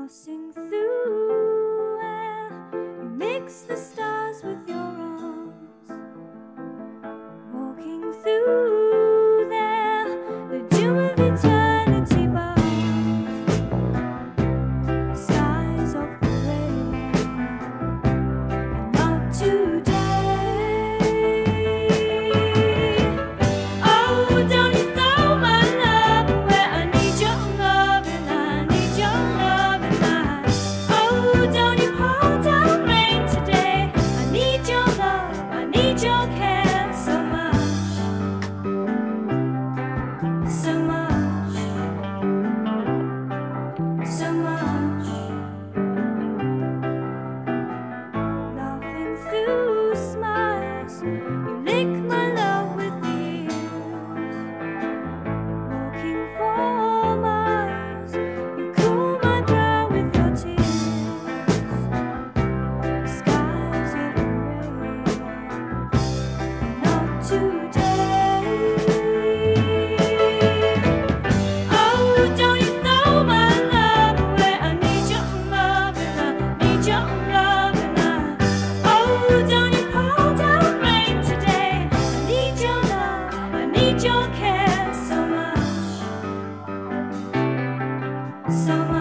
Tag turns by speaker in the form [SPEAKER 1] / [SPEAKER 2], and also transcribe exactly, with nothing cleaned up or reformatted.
[SPEAKER 1] Passing through air, you mix the stars with your arms. Walking through there, the dew of eternity bars. Skies of gray, and not today. Oh, don't you throw my love away? I need your love and I need your love and I. Oh, don't you pour down rain today? I need your love, I need your care so much, so much, so much. Laughing through smiles, you lick my love with ears. Walking for miles, you cool my brow with your tears. Skies of gray, not today. Oh, don't you throw my love away? I need your love and I need your love and I. Oh, don't you pour down rain today? I need your love, I need your care so much, so much.